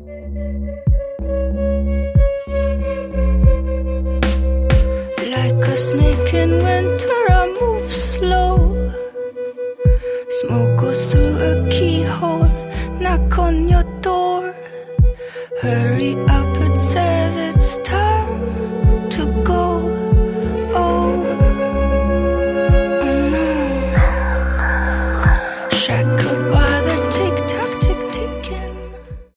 Like a snake in winter, I move slow. Smoke goes through a keyhole. Knock on your door. Hurry up,